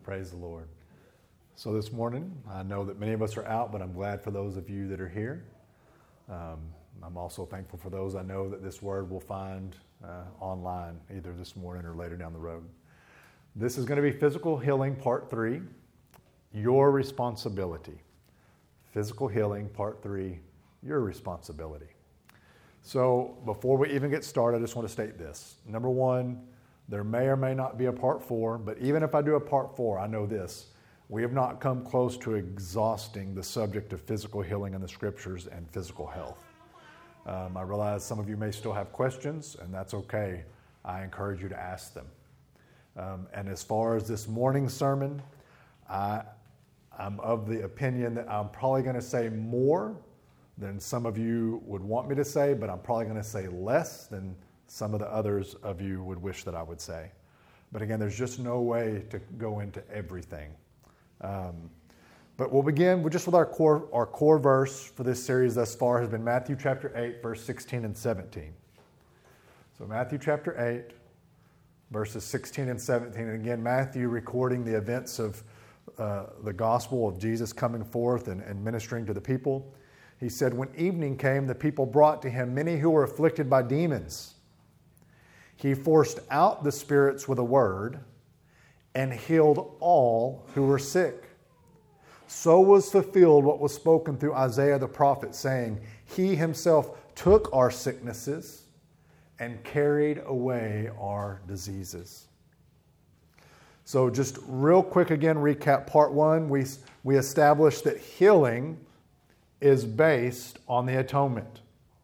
Praise the Lord. So this morning, I know that many of us are out, but I'm glad for those of you that are here. I'm also thankful for those I know that this word will find online, either this morning or later down the road. This is going to be Physical Healing Part 3, Your Responsibility. Physical Healing Part 3, Your Responsibility. So before we even get started, I just want to state this. Number one, there may or may not be a Part 4, but even if I do a Part 4, I know this. We have not come close to exhausting the subject of physical healing in the Scriptures and physical health. I realize some of you may still have questions, and that's okay. I encourage you to ask them. And as far as this morning's sermon, I'm of the opinion that I'm probably going to say more than some of you would want me to say, but I'm probably going to say less than some of the others of you would wish that I would say. But again, there's just no way to go into everything. But we'll begin with our core verse for this series thus far has been Matthew chapter 8, verse 16 and 17. So Matthew chapter 8, verses 16 and 17. And again, Matthew recording the events of the gospel of Jesus coming forth and ministering to the people. He said, when evening came, the people brought to him many who were afflicted by demons. He forced out the spirits with a word and healed all who were sick. So was fulfilled what was spoken through Isaiah the prophet, saying, He himself took our sicknesses and carried away our diseases. So just real quick again, recap part 1. We established that healing is based on the atonement.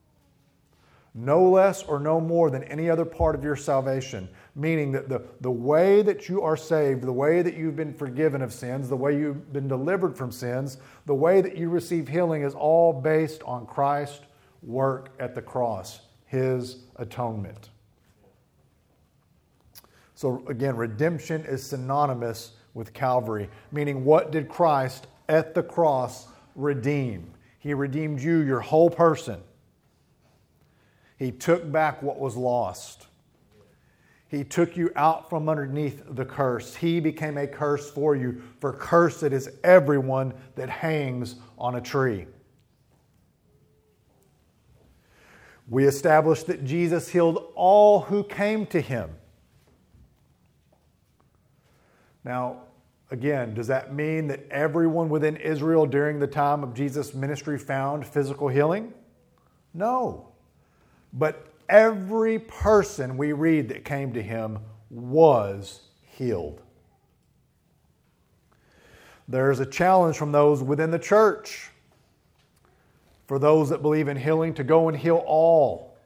No less or no more than any other part of your salvation. Meaning that the way that you are saved, the way that you've been forgiven of sins, the way you've been delivered from sins, the way that you receive healing is all based on Christ's work at the cross, His atonement. So again, redemption is synonymous with Calvary. Meaning, what did Christ at the cross redeem? He redeemed you, your whole person. He took back what was lost. He took you out from underneath the curse. He became a curse for you. For cursed is everyone that hangs on a tree. We established that Jesus healed all who came to Him. Now, again, does that mean that everyone within Israel during the time of Jesus' ministry found physical healing? No. But every person we read that came to Him was healed. There's a challenge from those within the church for those that believe in healing to go and heal all.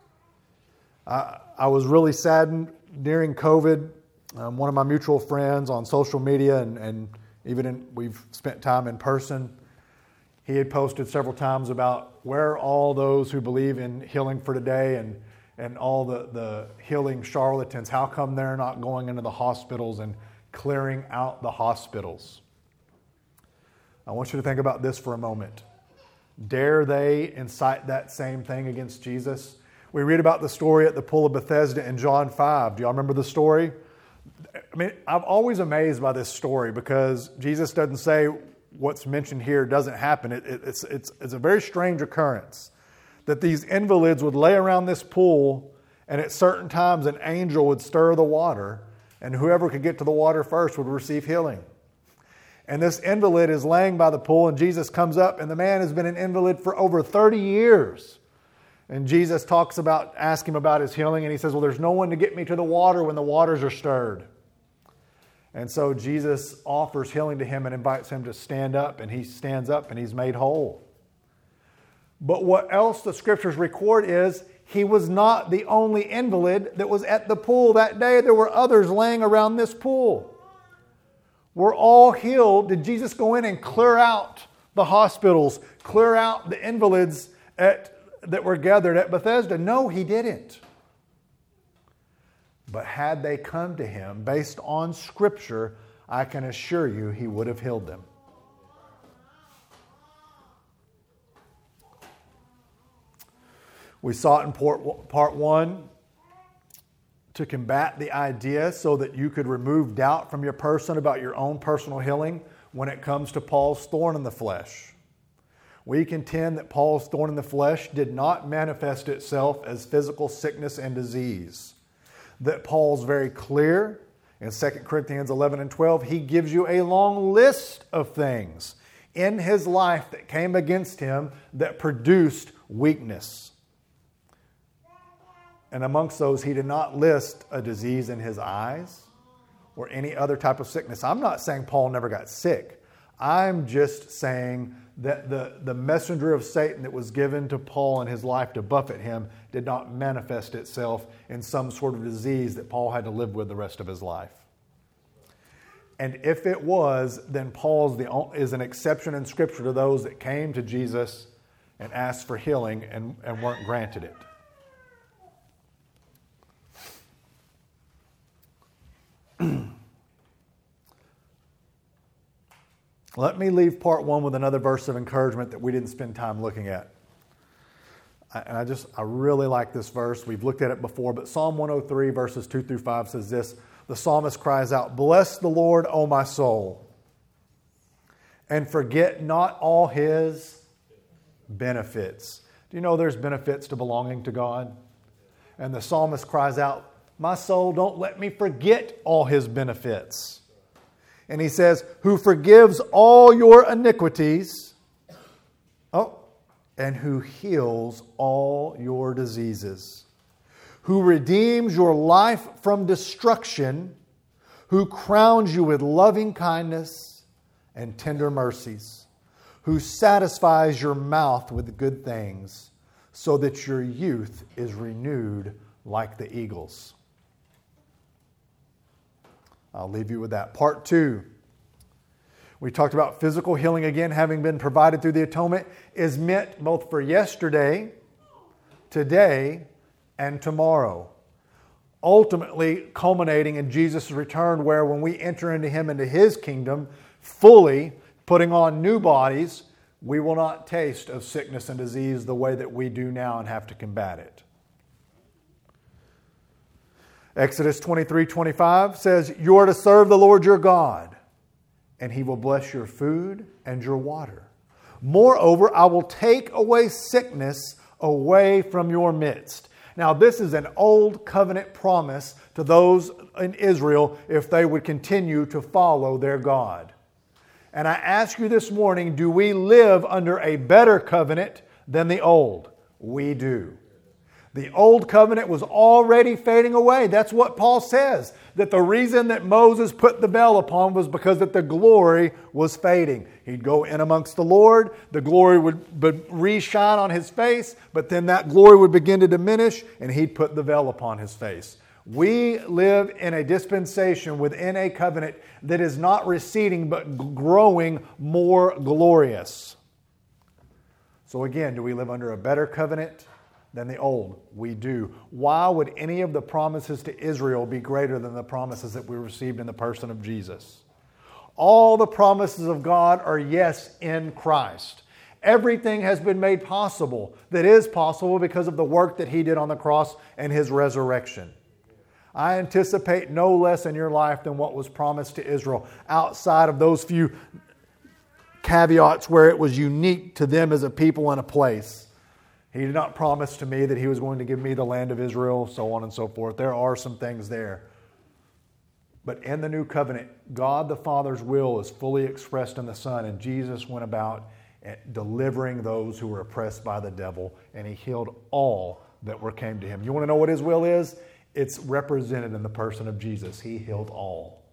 I was really saddened during COVID. One of my mutual friends on social media and we've spent time in person. He had posted several times about where are all those who believe in healing for today and all the healing charlatans. How come they're not going into the hospitals and clearing out the hospitals? I want you to think about this for a moment. Dare they incite that same thing against Jesus? We read about the story at the Pool of Bethesda in John 5. Do y'all remember the story? I mean, I'm always amazed by this story because Jesus doesn't say what's mentioned here doesn't happen. It's a very strange occurrence that these invalids would lay around this pool, and at certain times an angel would stir the water, and whoever could get to the water first would receive healing. And this invalid is laying by the pool, and Jesus comes up, and the man has been an invalid for over 30 years. And Jesus asks him about his healing, and he says, well, there's no one to get me to the water when the waters are stirred. And so Jesus offers healing to him and invites him to stand up, and he stands up and he's made whole. But what else the Scriptures record is he was not the only invalid that was at the pool that day. There were others laying around this pool. We're all healed. Did Jesus go in and clear out the hospitals, clear out the invalids that were gathered at Bethesda? No, He didn't. But had they come to Him based on Scripture, I can assure you He would have healed them. We saw it in part 1 to combat the idea so that you could remove doubt from your person about your own personal healing when it comes to Paul's thorn in the flesh. We contend that Paul's thorn in the flesh did not manifest itself as physical sickness and disease. That Paul's very clear in 2 Corinthians 11 and 12. He gives you a long list of things in his life that came against him that produced weakness. And amongst those, he did not list a disease in his eyes or any other type of sickness. I'm not saying Paul never got sick. I'm just saying that the messenger of Satan that was given to Paul in his life to buffet him did not manifest itself in some sort of disease that Paul had to live with the rest of his life. And if it was, then Paul is an exception in Scripture to those that came to Jesus and asked for healing and weren't granted it. Let me leave part one with another verse of encouragement that we didn't spend time looking at. I really like this verse. We've looked at it before, but Psalm 103 verses 2 through 5 says this. The psalmist cries out, "Bless the Lord, O my soul, and forget not all His benefits." Do you know there's benefits to belonging to God? And the psalmist cries out, "My soul, don't let me forget all His benefits." And he says, "Who forgives all your iniquities, and who heals all your diseases, who redeems your life from destruction, who crowns you with loving kindness and tender mercies, who satisfies your mouth with good things, so that your youth is renewed like the eagles." I'll leave you with that. Part two. We talked about physical healing again, having been provided through the atonement, is meant both for yesterday, today, and tomorrow. Ultimately culminating in Jesus' return, where when we enter into Him, into His kingdom, fully putting on new bodies, we will not taste of sickness and disease the way that we do now and have to combat it. Exodus 23:25 says, "You are to serve the Lord your God, and He will bless your food and your water. Moreover, I will take away sickness away from your midst." Now, this is an old covenant promise to those in Israel if they would continue to follow their God. And I ask you this morning, do we live under a better covenant than the old? We do. The old covenant was already fading away. That's what Paul says. That the reason that Moses put the veil upon was because that the glory was fading. He'd go in amongst the Lord. The glory would re-shine on his face. But then that glory would begin to diminish and he'd put the veil upon his face. We live in a dispensation within a covenant that is not receding but growing more glorious. So again, do we live under a better covenant than the old? We do. Why would any of the promises to Israel be greater than the promises that we received in the person of Jesus? All the promises of God are yes in Christ. Everything has been made possible that is possible because of the work that He did on the cross and His resurrection. I anticipate no less in your life than what was promised to Israel, outside of those few caveats where it was unique to them as a people and a place. He did not promise to me that He was going to give me the land of Israel, so on and so forth. There are some things there. But in the new covenant, God the Father's will is fully expressed in the Son, and Jesus went about delivering those who were oppressed by the devil, and He healed all that came to Him. You want to know what His will is? It's represented in the person of Jesus. He healed all.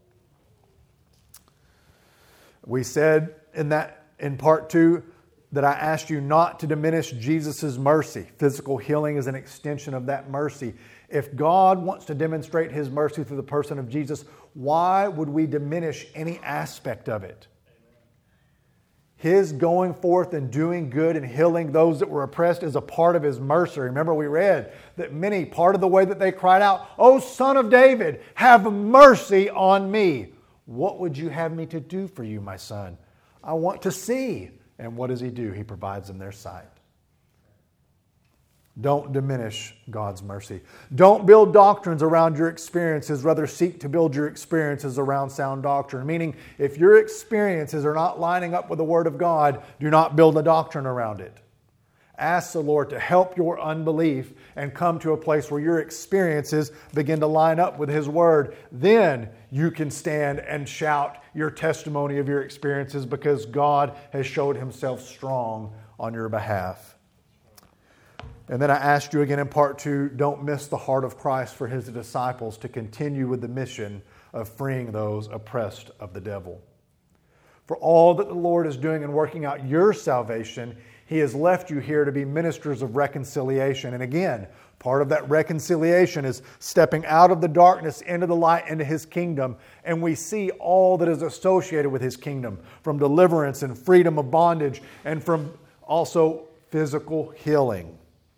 We said in part two, that I asked you not to diminish Jesus' mercy. Physical healing is an extension of that mercy. If God wants to demonstrate His mercy through the person of Jesus, why would we diminish any aspect of it? His going forth and doing good and healing those that were oppressed is a part of His mercy. Remember, we read that many, part of the way that they cried out, "O Son of David, have mercy on me." What would you have me to do for you, my son? I want to see. And what does He do? He provides them their sight. Don't diminish God's mercy. Don't build doctrines around your experiences. Rather, seek to build your experiences around sound doctrine. Meaning, if your experiences are not lining up with the Word of God, do not build a doctrine around it. Ask the Lord to help your unbelief and come to a place where your experiences begin to line up with His Word. Then you can stand and shout your testimony of your experiences because God has showed Himself strong on your behalf. And then I asked you again in part 2, don't miss the heart of Christ for His disciples to continue with the mission of freeing those oppressed of the devil. For all that the Lord is doing in working out your salvation, He has left you here to be ministers of reconciliation. And again, part of that reconciliation is stepping out of the darkness into the light, into His kingdom. And we see all that is associated with His kingdom, from deliverance and freedom of bondage, and from also physical healing.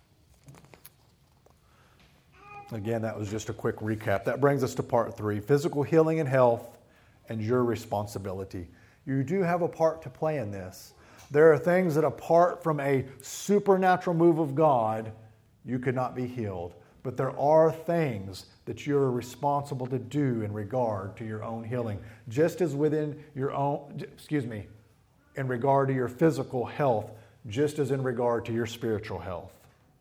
Again, that was just a quick recap. That brings us to part 3, physical healing and health and your responsibility. You do have a part to play in this. There are things that apart from a supernatural move of God, you could not be healed. But there are things that you're responsible to do in regard to your own healing. Just as within your own, in regard to your physical health, just as in regard to your spiritual health.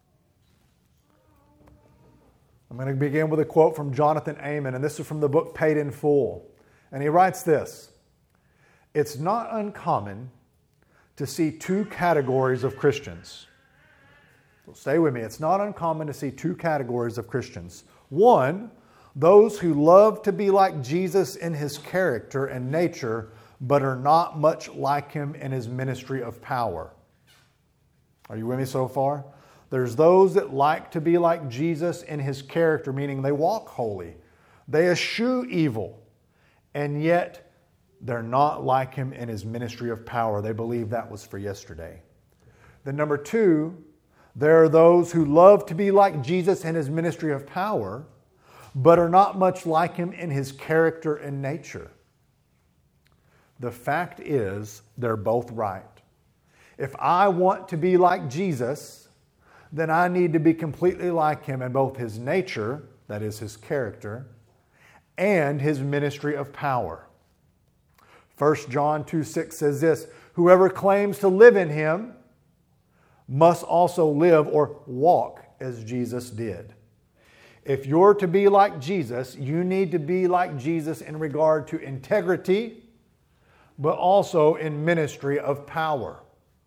I'm going to begin with a quote from Jonathan Amen, and this is from the book Paid in Full. And he writes this: "It's not uncommon to see two categories of Christians." So stay with me. It's not uncommon to see two categories of Christians. One, those who love to be like Jesus in His character and nature, but are not much like Him in His ministry of power. Are you with me so far? There's those that like to be like Jesus in His character, meaning they walk holy, they eschew evil, and yet they're not like Him in His ministry of power. They believe that was for yesterday. Then number 2, there are those who love to be like Jesus in His ministry of power, but are not much like Him in His character and nature. The fact is, they're both right. If I want to be like Jesus, then I need to be completely like Him in both His nature, that is His character, and His ministry of power. 1 John 2:6 says this: "Whoever claims to live in Him must also live or walk as Jesus did." If you're to be like Jesus, you need to be like Jesus in regard to integrity, but also in ministry of power.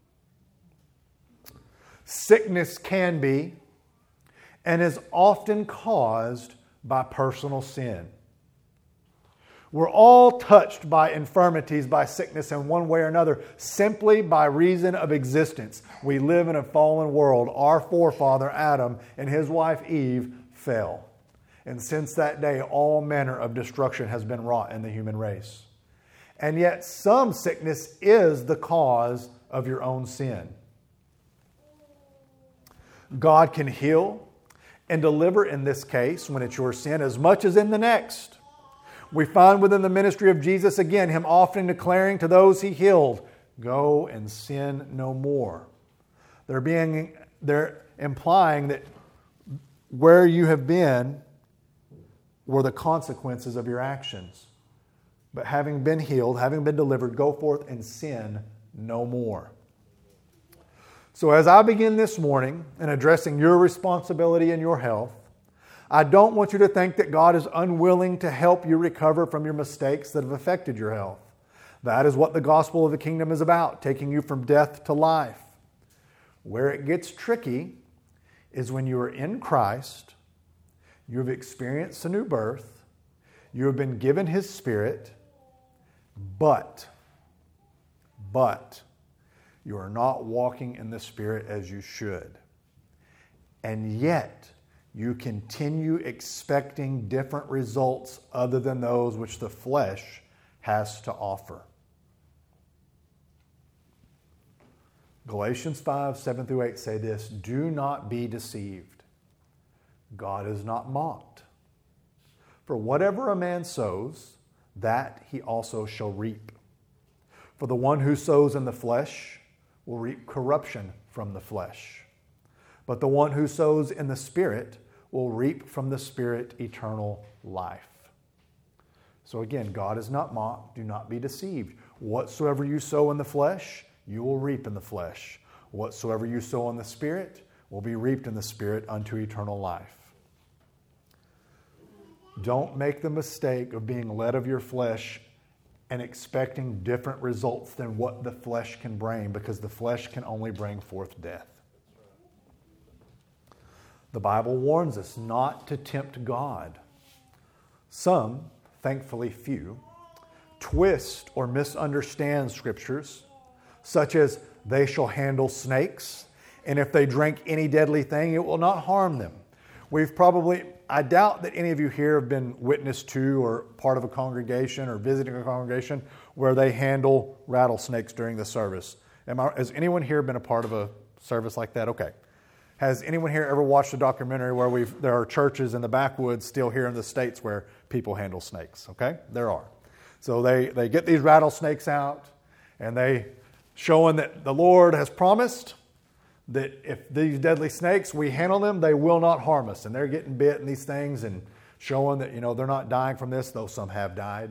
Sickness can be and is often caused by personal sin. We're all touched by infirmities, by sickness in one way or another, simply by reason of existence. We live in a fallen world. Our forefather Adam and his wife Eve fell. And since that day, all manner of destruction has been wrought in the human race. And yet some sickness is the cause of your own sin. God can heal and deliver in this case, when it's your sin, as much as in the next. We find within the ministry of Jesus, again, Him often declaring to those He healed, "Go and sin no more." They're implying that where you have been were the consequences of your actions. But having been healed, having been delivered, go forth and sin no more. So as I begin this morning in addressing your responsibility and your health, I don't want you to think that God is unwilling to help you recover from your mistakes that have affected your health. That is what the gospel of the kingdom is about, taking you from death to life. Where it gets tricky is when you are in Christ, you have experienced a new birth, you have been given His Spirit, but you are not walking in the Spirit as you should. And yet, you continue expecting different results other than those which the flesh has to offer. Galatians 5:7-8 say this: "Do not be deceived. God is not mocked. For whatever a man sows, that he also shall reap. For the one who sows in the flesh will reap corruption from the flesh. But the one who sows in the Spirit will reap from the Spirit eternal life. So again, God is not mocked. Do not be deceived. Whatsoever you sow in the flesh, you will reap in the flesh. Whatsoever you sow in the Spirit will be reaped in the Spirit unto eternal life. Don't make the mistake of being led of your flesh and expecting different results than what the flesh can bring, because the flesh can only bring forth death. The Bible warns us not to tempt God. Some, thankfully few, twist or misunderstand scriptures, such as they shall handle snakes, and if they drink any deadly thing, it will not harm them. I doubt that any of you here have been witness to or part of a congregation or visiting a congregation where they handle rattlesnakes during the service. Has anyone here been a part of a service like that? Okay. Has anyone here ever watched a documentary where there are churches in the backwoods still here in the States where people handle snakes? Okay, there are. So they get these rattlesnakes out, and they showing that the Lord has promised that if these deadly snakes, we handle them, they will not harm us. And they're getting bit in these things and showing that, they're not dying from this, though some have died.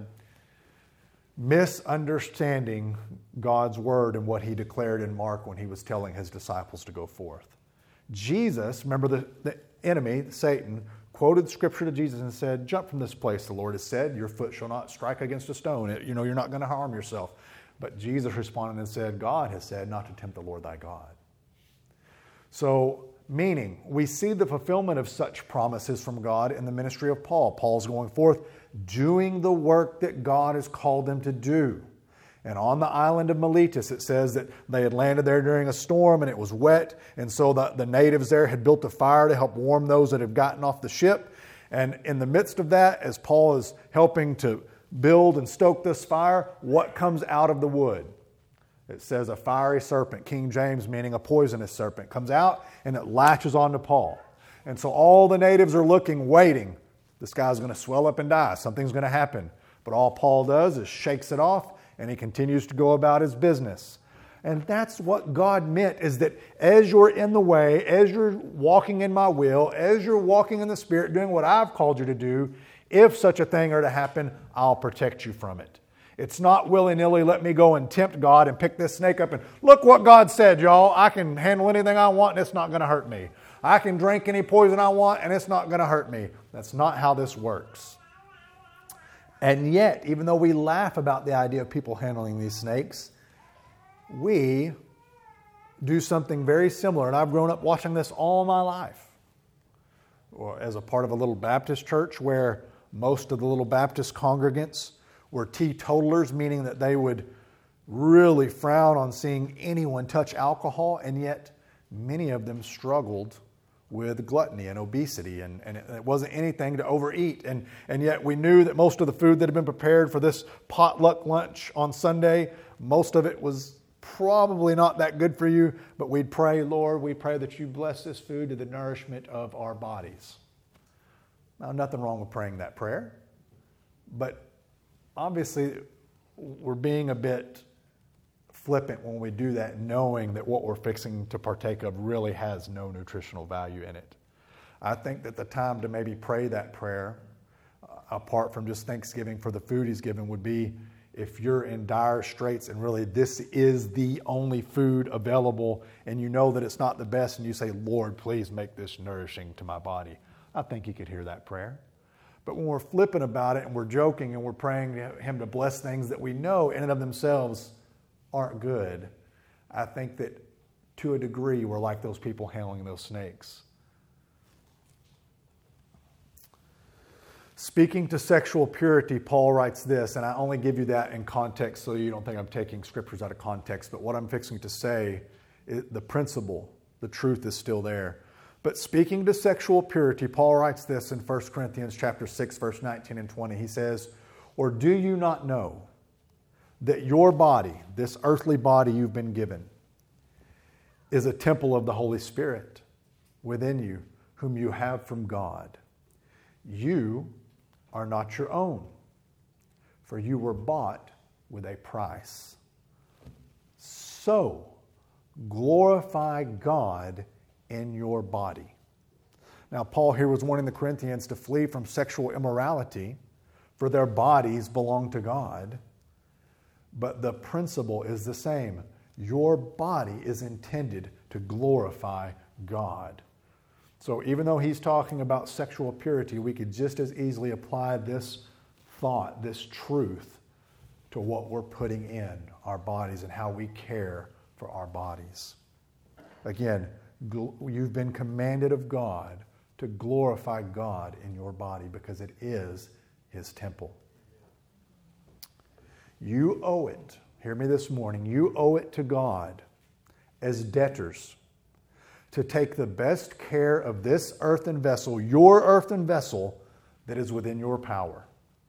Misunderstanding God's word and what he declared in Mark when he was telling his disciples to go forth. Jesus, remember the enemy, Satan, quoted scripture to Jesus and said, "Jump from this place, the Lord has said, your foot shall not strike against a stone. You're not going to harm yourself." But Jesus responded and said, "God has said not to tempt the Lord thy God." So, meaning, we see the fulfillment of such promises from God in the ministry of Paul. Paul's going forth, doing the work that God has called him to do. And on the island of Miletus, it says that they had landed there during a storm and it was wet. And so the natives there had built a fire to help warm those that had gotten off the ship. And in the midst of that, as Paul is helping to build and stoke this fire, what comes out of the wood? It says a fiery serpent, King James meaning a poisonous serpent, comes out and it latches onto Paul. And so all the natives are looking, waiting. This guy's going to swell up and die. Something's going to happen. But all Paul does is shakes it off, and he continues to go about his business. And that's what God meant, is that as you're in the way, as you're walking in my will, as you're walking in the Spirit, doing what I've called you to do, if such a thing are to happen, I'll protect you from it. It's not willy-nilly, let me go and tempt God and pick this snake up and look what God said, y'all. I can handle anything I want and it's not going to hurt me. I can drink any poison I want and it's not going to hurt me. That's not how this works. And yet, even though we laugh about the idea of people handling these snakes, we do something very similar. And I've grown up watching this all my life. Or as a part of a little Baptist church where most of the little Baptist congregants were teetotalers, meaning that they would really frown on seeing anyone touch alcohol, and yet many of them struggled with gluttony and obesity, and it wasn't anything to overeat. And yet we knew that most of the food that had been prepared for this potluck lunch on Sunday, most of it was probably not that good for you, but we'd pray, "Lord, we pray that you bless this food to the nourishment of our bodies." Now, nothing wrong with praying that prayer, but obviously we're being a bit flippant when we do that, knowing that what we're fixing to partake of really has no nutritional value in it. I think that the time to maybe pray that prayer, apart from just thanksgiving for the food he's given, would be if you're in dire straits and really this is the only food available and you know that it's not the best, and you say, "Lord, please make this nourishing to my body." I think he could hear that prayer. But when we're flippant about it and we're joking and we're praying him to bless things that we know in and of themselves aren't good, I think that to a degree we're like those people handling those snakes. Speaking to sexual purity, Paul writes this, and I only give you that in context so you don't think I'm taking scriptures out of context, but what I'm fixing to say, the principle, the truth is still there. But speaking to sexual purity, Paul writes this in 1 Corinthians chapter 6, verse 19 and 20. He says, "Or do you not know that your body, this earthly body you've been given, is a temple of the Holy Spirit within you, whom you have from God? You are not your own, for you were bought with a price. So glorify God in your body. Now, Paul here was warning the Corinthians to flee from sexual immorality, for their bodies belong to God. But the principle is the same. Your body is intended to glorify God. So even though he's talking about sexual purity, we could just as easily apply this thought, this truth, to what we're putting in our bodies and how we care for our bodies. Again, you've been commanded of God to glorify God in your body because it is His temple. You owe it, hear me this morning, you owe it to God as debtors to take the best care of this earthen vessel, your earthen vessel, that is within your power.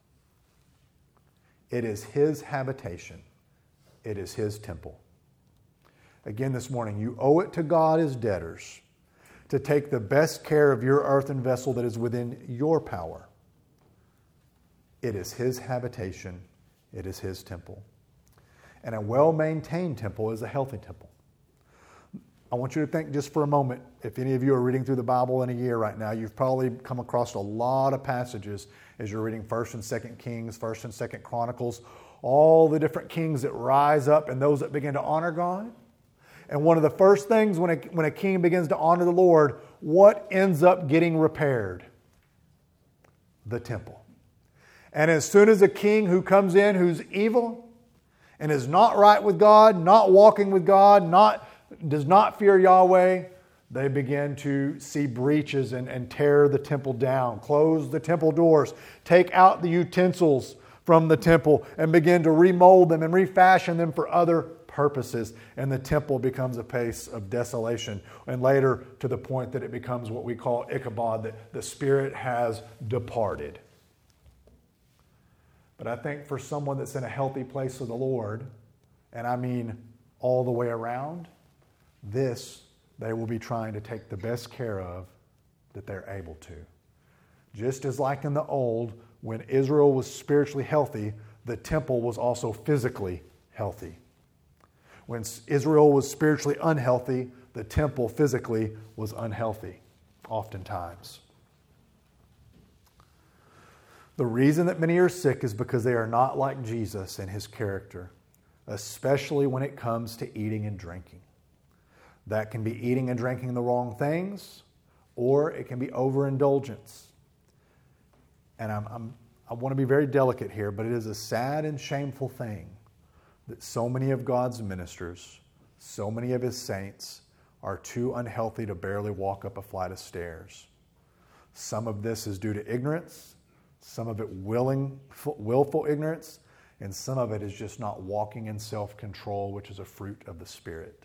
It is His habitation. It is His temple. Again this morning, you owe it to God as debtors to take the best care of your earthen vessel that is within your power. It is His habitation. It is His temple. And a well-maintained temple is a healthy temple. I want you to think just for a moment, if any of you are reading through the Bible in a year right now, you've probably come across a lot of passages as you're reading 1st and 2nd Kings, 1st and 2nd Chronicles, all the different kings that rise up and those that begin to honor God. And one of the first things when a king begins to honor the Lord, what ends up getting repaired? The temple. And as soon as a king who comes in who's evil and is not right with God, not walking with God, does not fear Yahweh, they begin to see breaches and tear the temple down, close the temple doors, take out the utensils from the temple and begin to remold them and refashion them for other purposes. And the temple becomes a place of desolation. And later to the point that it becomes what we call Ichabod, that the Spirit has departed. But I think for someone that's in a healthy place with the Lord, and I mean all the way around, this they will be trying to take the best care of that they're able to. Just as like in the old, when Israel was spiritually healthy, the temple was also physically healthy. When Israel was spiritually unhealthy, the temple physically was unhealthy, oftentimes. The reason that many are sick is because they are not like Jesus and His character, especially when it comes to eating and drinking. That can be eating and drinking the wrong things, or it can be overindulgence. And I want to be very delicate here, but it is a sad and shameful thing that so many of God's ministers, so many of His saints, are too unhealthy to barely walk up a flight of stairs. Some of this is due to ignorance, some of it willful ignorance, and some of it is just not walking in self-control, which is a fruit of the Spirit.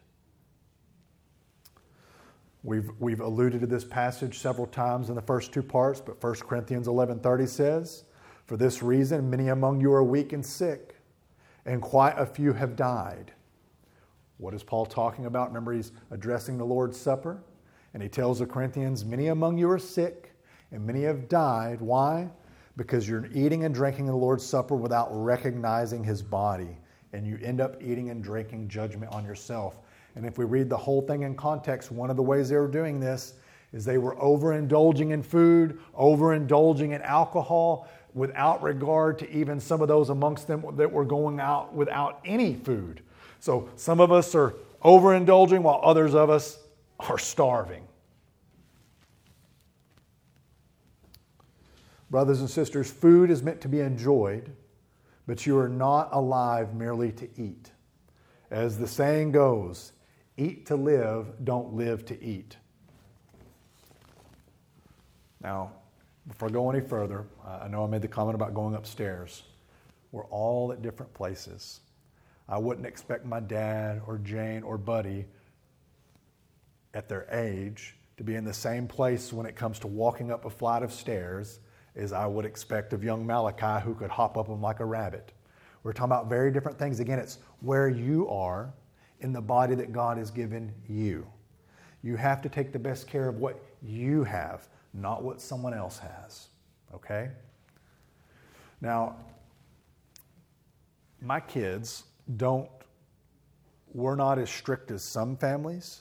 We've alluded to this passage several times in the first two parts, but 1 Corinthians 11:30 says, "For this reason many among you are weak and sick, and quite a few have died." What is Paul talking about? Remember, he's addressing the Lord's Supper, and he tells the Corinthians, many among you are sick, and many have died. Why? Because you're eating and drinking the Lord's Supper without recognizing His body, and you end up eating and drinking judgment on yourself. And if we read the whole thing in context, one of the ways they were doing this is they were overindulging in food, overindulging in alcohol, without regard to even some of those amongst them that were going out without any food. So some of us are overindulging while others of us are starving. Brothers and sisters, food is meant to be enjoyed, but you are not alive merely to eat. As the saying goes, eat to live, don't live to eat. Now, before I go any further, I know I made the comment about going upstairs. We're all at different places. I wouldn't expect my dad or Jane or Buddy at their age to be in the same place when it comes to walking up a flight of stairs as I would expect of young Malachi, who could hop up them like a rabbit. We're talking about very different things. Again, it's where you are in the body that God has given you. You have to take the best care of what you have, not what someone else has. Okay? Now, my kids we're not as strict as some families,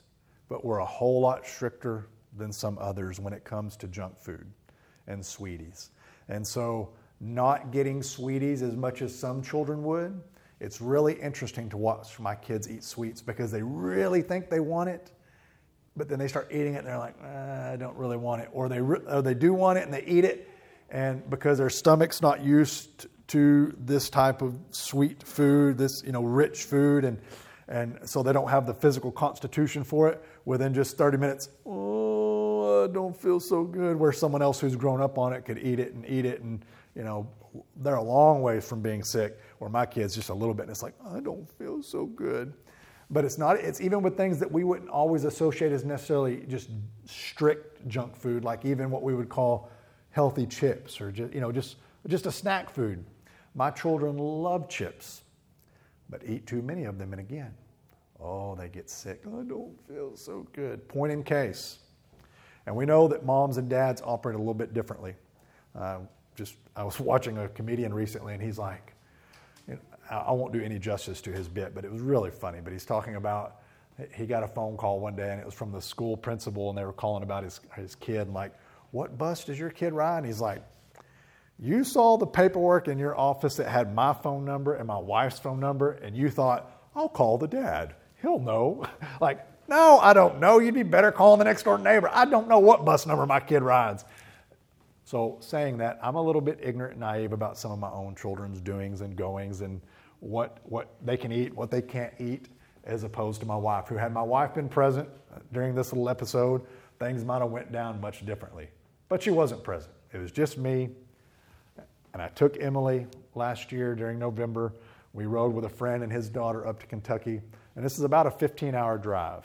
but we're a whole lot stricter than some others when it comes to junk food and sweeties. And so not getting sweeties as much as some children would, it's really interesting to watch my kids eat sweets because they really think they want it, but then they start eating it and they're like, I don't really want it. Or they do want it and they eat it, and because their stomach's not used to this type of sweet food, this rich food, and so they don't have the physical constitution for it, within just 30 minutes, I don't feel so good, where someone else who's grown up on it could eat it, and they're a long way from being sick, where my kids just a little bit, and it's like, I don't feel so good. But it's even with things that we wouldn't always associate as necessarily just strict junk food, like even what we would call healthy chips, or just a snack food. My children love chips, but eat too many of them, and again, they get sick. I don't feel so good. Point in case. And we know that moms and dads operate a little bit differently. I was watching a comedian recently, and he's like, I won't do any justice to his bit, but it was really funny. But he's talking about, he got a phone call one day, and it was from the school principal, and they were calling about his kid, like, what bus does your kid ride? And he's like, you saw the paperwork in your office that had my phone number and my wife's phone number, and you thought, I'll call the dad. He'll know. Like, no, I don't know. You'd be better calling the next door neighbor. I don't know what bus number my kid rides. So saying that, I'm a little bit ignorant and naive about some of my own children's doings and goings and what they can eat, what they can't eat, as opposed to my wife, who, had my wife been present during this little episode, things might have went down much differently. But she wasn't present. It was just me. And I took Emily last year during November. We rode with a friend and his daughter up to Kentucky. And this is about a 15-hour drive.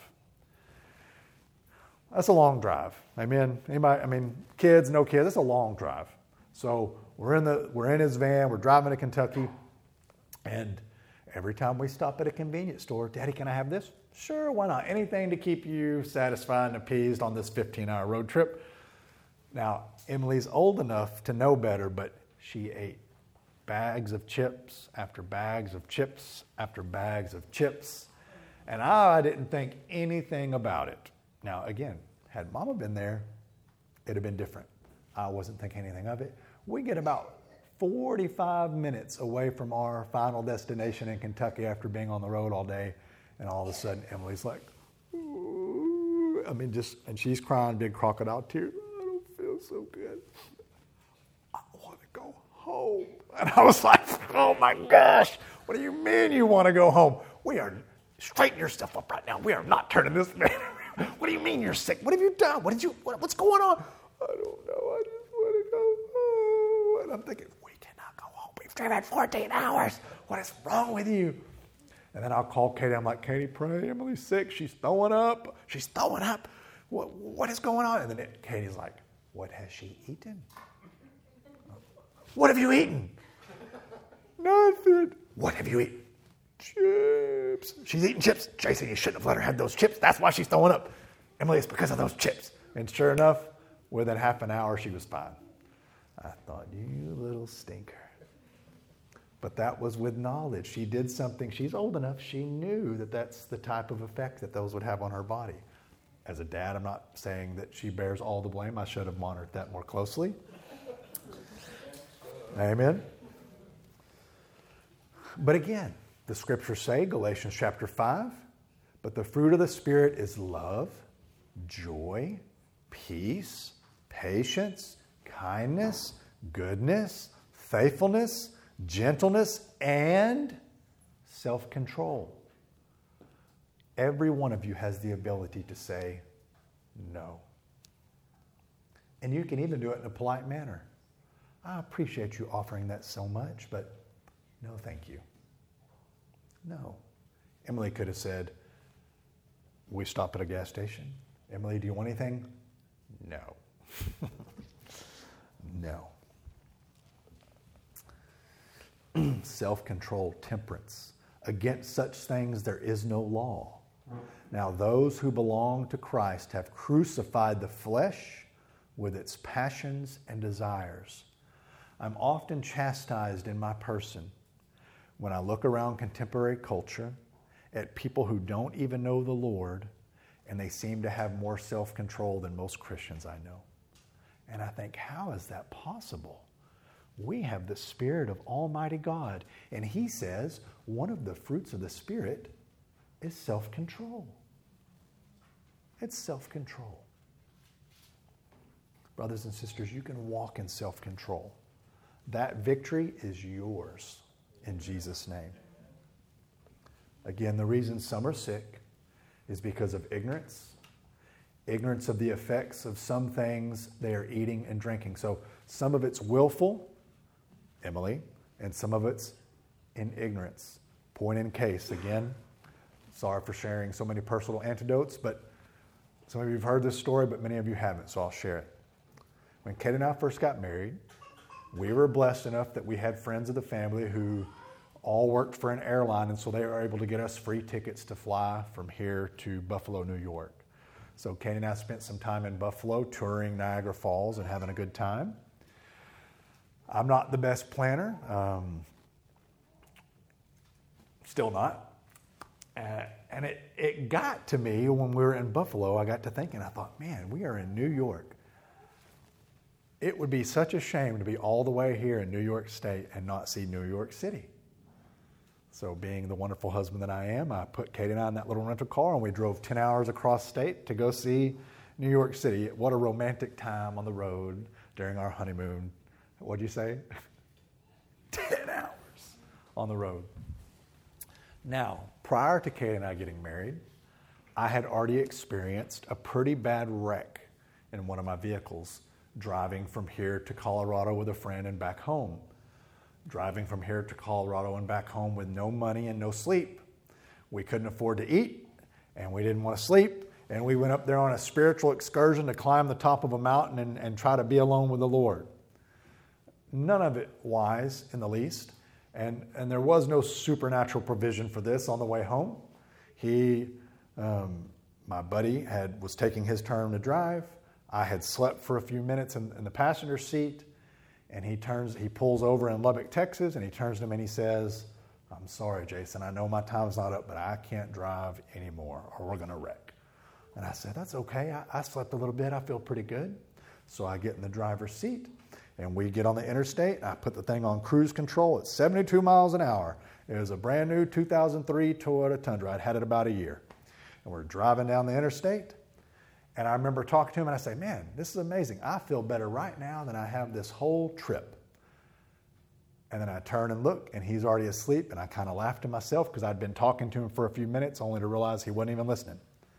That's a long drive. Kids, no kids, that's a long drive. So we're in his van, we're driving to Kentucky, and every time we stop at a convenience store, Daddy, can I have this? Sure, why not? Anything to keep you satisfied and appeased on this 15-hour road trip. Now, Emily's old enough to know better, but she ate bags of chips after bags of chips after bags of chips, and I didn't think anything about it. Now, again, had Mama been there, it'd have been different. I wasn't thinking anything of it. We get about 45 minutes away from our final destination in Kentucky after being on the road all day, and all of a sudden Emily's like, ooh, and she's crying big crocodile tears. I don't feel so good. I want to go home. And I was like, oh my gosh, what do you mean you want to go home? Straighten yourself up right now. We are not turning this man around. What do you mean you're sick? What have you done? What's going on? I don't know. I just want to go home. And I'm thinking, we cannot go home. We've driven 14 hours. What is wrong with you? And then I'll call Katie. I'm like, Katie, pray. Emily's sick. She's throwing up. What is going on? And then Katie's like, what has she eaten? What have you eaten? Nothing. What have you eaten? Chips. She's eating chips. Jason, you shouldn't have let her have those chips. That's why she's throwing up. Emily, it's because of those chips. And sure enough, within half an hour, she was fine. I thought, you little stinker. But that was with knowledge. She did something. She's old enough. She knew that that's the type of effect that those would have on her body. As a dad, I'm not saying that she bears all the blame. I should have monitored that more closely. Amen. But again, the scriptures say, Galatians chapter 5, but the fruit of the Spirit is love, joy, peace, patience, kindness, goodness, faithfulness, gentleness, and self-control. Every one of you has the ability to say no. And you can even do it in a polite manner. I appreciate you offering that so much, but no, thank you. No. Emily could have said, we stop at a gas station. Emily, do you want anything? No. No. Self-control, temperance. Against such things there is no law. Now those who belong to Christ have crucified the flesh with its passions and desires. I'm often chastised in my person when I look around contemporary culture at people who don't even know the Lord and they seem to have more self-control than most Christians I know. And I think, how is that possible? We have the Spirit of Almighty God, and He says one of the fruits of the Spirit is self-control. It's self-control. Brothers and sisters, you can walk in self-control. That victory is yours in Jesus' name. Again, the reason some are sick is because of ignorance of the effects of some things they are eating and drinking. So some of it's willful, Emily, and some of it's in ignorance. Point in case, again, sorry for sharing so many personal anecdotes, but some of you have heard this story, but many of you haven't, so I'll share it. When Kate and I first got married, we were blessed enough that we had friends of the family who all worked for an airline, and so they were able to get us free tickets to fly from here to Buffalo, New York. So Kate and I spent some time in Buffalo touring Niagara Falls and having a good time. I'm not the best planner, still not. And it got to me when we were in Buffalo. I got to thinking, I thought, man, we are in New York. It would be such a shame to be all the way here in New York State and not see New York City. So being the wonderful husband that I am, I put Kate and I in that little rental car, and we drove 10 hours across state to go see New York City. What a romantic time on the road during our honeymoon. What'd you say? 10 hours on the road. Now, prior to Kate and I getting married, I had already experienced a pretty bad wreck in one of my vehicles, driving from here to Colorado with a friend and back home. Driving from here to Colorado and back home with no money and no sleep. We couldn't afford to eat, and we didn't want to sleep, and we went up there on a spiritual excursion to climb the top of a mountain and try to be alone with the Lord. None of it wise in the least, and there was no supernatural provision for this on the way home. My buddy was taking his turn to drive. I had slept for a few minutes in the passenger seat, and he pulls over in Lubbock, Texas, and he turns to me and he says, "I'm sorry, Jason, I know my time's not up, but I can't drive anymore or we're going to wreck." And I said, "That's okay. I slept a little bit. I feel pretty good." So I get in the driver's seat, and we get on the interstate. I put the thing on cruise control at 72 miles an hour. It was a brand new 2003 Toyota Tundra. I'd had it about a year. And we're driving down the interstate. And I remember talking to him, and I say, "Man, this is amazing. I feel better right now than I have this whole trip." And then I turn and look, and he's already asleep, and I kind of laughed to myself because I'd been talking to him for a few minutes only to realize he wasn't even listening.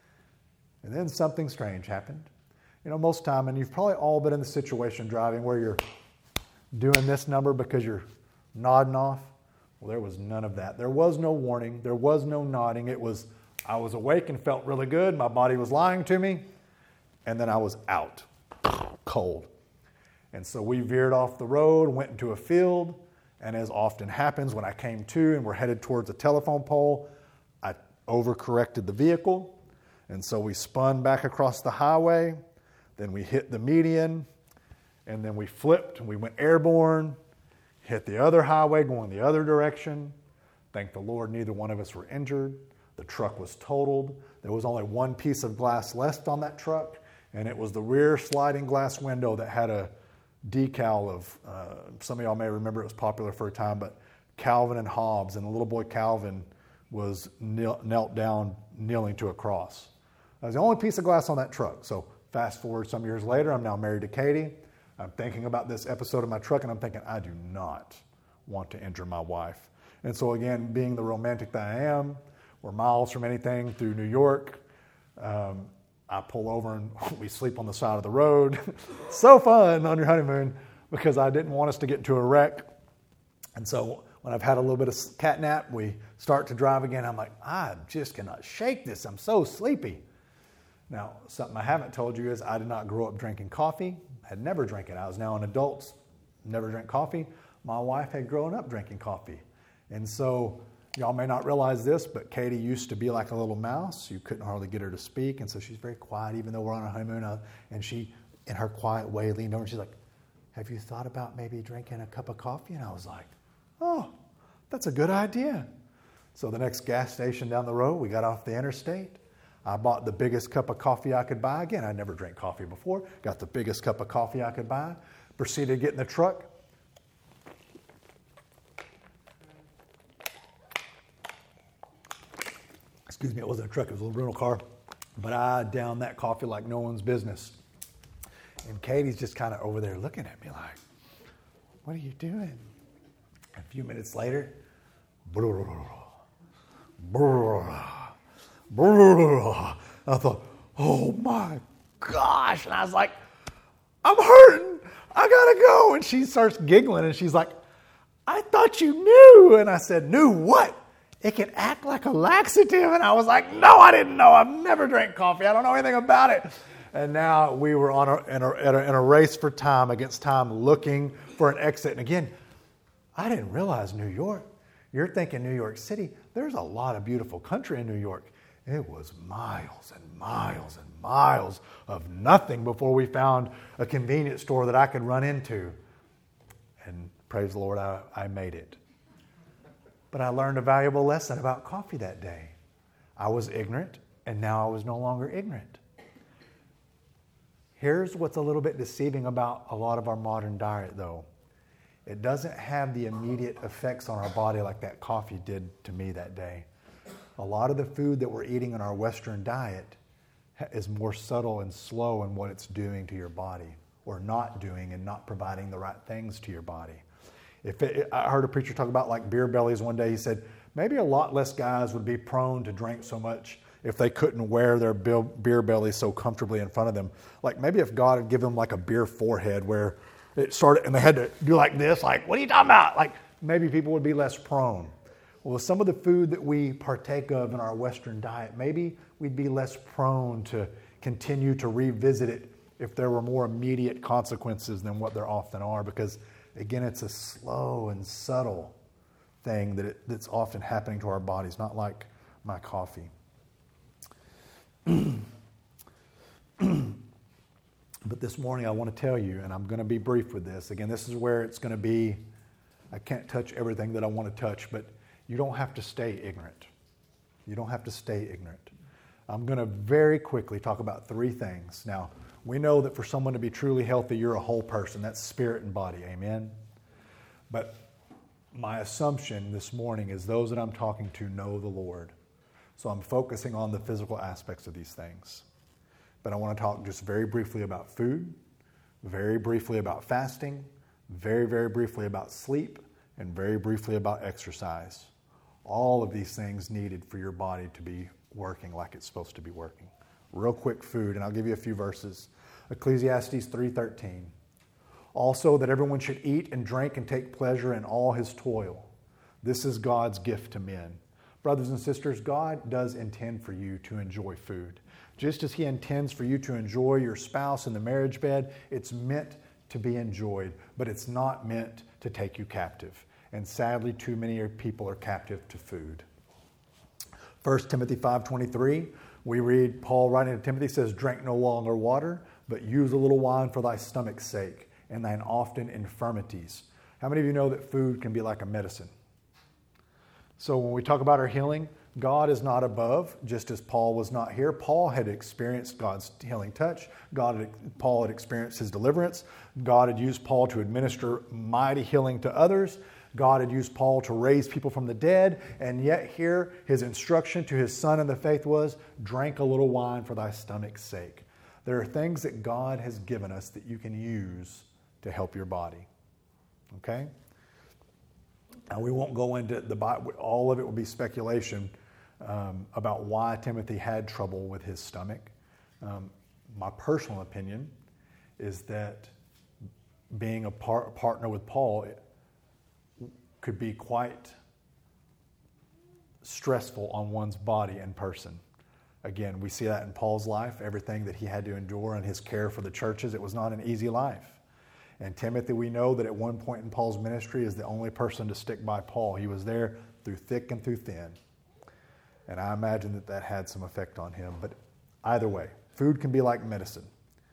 And then something strange happened. You know, most time, and you've probably all been in the situation driving where you're doing this number because you're nodding off. Well, there was none of that. There was no warning. There was no nodding. I was awake and felt really good. My body was lying to me. And then I was out, cold. And so we veered off the road, went into a field, and as often happens, when I came to and we're headed towards a telephone pole, I overcorrected the vehicle, and so we spun back across the highway, then we hit the median, and then we flipped, and we went airborne, hit the other highway going the other direction. Thank the Lord, neither one of us were injured. The truck was totaled. There was only one piece of glass left on that truck, and it was the rear sliding glass window that had a decal of, some of y'all may remember it was popular for a time, but Calvin and Hobbes, and the little boy Calvin was knelt down kneeling to a cross. That was the only piece of glass on that truck. So fast forward some years later, I'm now married to Katie. I'm thinking about this episode of my truck, and I'm thinking, I do not want to injure my wife. And so again, being the romantic that I am, we're miles from anything through New York. I pull over and we sleep on the side of the road. So fun on your honeymoon because I didn't want us to get into a wreck. And so when I've had a little bit of cat nap, we start to drive again. I'm like, I just cannot shake this. I'm so sleepy. Now, something I haven't told you is I did not grow up drinking coffee. I had never drank it. I was now an adult, never drank coffee. My wife had grown up drinking coffee. And so y'all may not realize this, but Katie used to be like a little mouse. You couldn't hardly get her to speak, and so she's very quiet, even though we're on a honeymoon. And she, in her quiet way, leaned over and she's like, "Have you thought about maybe drinking a cup of coffee?" And I was like, "Oh, that's a good idea." So the next gas station down the road, we got off the interstate. I bought the biggest cup of coffee I could buy. Again, I never drank coffee before. Got the biggest cup of coffee I could buy. Proceeded to get in the truck. Excuse me, it wasn't a truck, it was a little rental car. But I downed that coffee like no one's business. And Katie's just kind of over there looking at me like, what are you doing? A few minutes later, I thought, oh my gosh. And I was like, I'm hurting. I gotta go. And she starts giggling and she's like, I thought you knew. And I said, knew what? It can act like a laxative. And I was like, no, I didn't know. I've never drank coffee. I don't know anything about it. And now we were in a race for time against time looking for an exit. And again, I didn't realize New York. You're thinking New York City. There's a lot of beautiful country in New York. It was miles and miles and miles of nothing before we found a convenience store that I could run into. And praise the Lord, I made it. But I learned a valuable lesson about coffee that day. I was ignorant, and now I was no longer ignorant. Here's what's a little bit deceiving about a lot of our modern diet, though. It doesn't have the immediate effects on our body like that coffee did to me that day. A lot of the food that we're eating in our Western diet is more subtle and slow in what it's doing to your body, or not doing and not providing the right things to your body. I heard a preacher talk about like beer bellies one day. He said, maybe a lot less guys would be prone to drink so much if they couldn't wear their beer belly so comfortably in front of them. Like maybe if God had given them like a beer forehead where it started and they had to do like this, like, what are you talking about? Like maybe people would be less prone. Well, with some of the food that we partake of in our Western diet, maybe we'd be less prone to continue to revisit it if there were more immediate consequences than what there often are, because again, it's a slow and subtle thing that's often happening to our bodies, not like my coffee. But this morning I want to tell you, and I'm going to be brief with this. Again, this is where it's going to be, I can't touch everything that I want to touch, but you don't have to stay ignorant. You don't have to stay ignorant. I'm going to very quickly talk about three things. Now, we know that for someone to be truly healthy, you're a whole person. That's spirit and body. Amen? But my assumption this morning is those that I'm talking to know the Lord. So I'm focusing on the physical aspects of these things. But I want to talk just very briefly about food, very briefly about fasting, very, very briefly about sleep, and very briefly about exercise. All of these things needed for your body to be working like it's supposed to be working. Real quick, food, and I'll give you a few verses. Ecclesiastes 3:13. Also that everyone should eat and drink and take pleasure in all his toil. This is God's gift to men. Brothers and sisters, God does intend for you to enjoy food. Just as he intends for you to enjoy your spouse in the marriage bed, it's meant to be enjoyed, but it's not meant to take you captive. And sadly, too many people are captive to food. 1 Timothy 5:23, we read, Paul writing to Timothy says, drink no longer water, but use a little wine for thy stomach's sake and thine often infirmities. How many of you know that food can be like a medicine? So when we talk about our healing, God is not above, just as Paul was not here. Paul had experienced God's healing touch. Paul had experienced his deliverance. God had used Paul to administer mighty healing to others. God had used Paul to raise people from the dead. And yet here, his instruction to his son in the faith was, drink a little wine for thy stomach's sake. There are things that God has given us that you can use to help your body. Okay? Now, we won't go into the Bible. All of it will be speculation about why Timothy had trouble with his stomach. My personal opinion is that being a partner with Paul could be quite stressful on one's body and person. Again, we see that in Paul's life, everything that he had to endure and his care for the churches. It was not an easy life. And Timothy, we know that at one point in Paul's ministry is the only person to stick by Paul. He was there through thick and through thin. And I imagine that had some effect on him. But either way, food can be like medicine.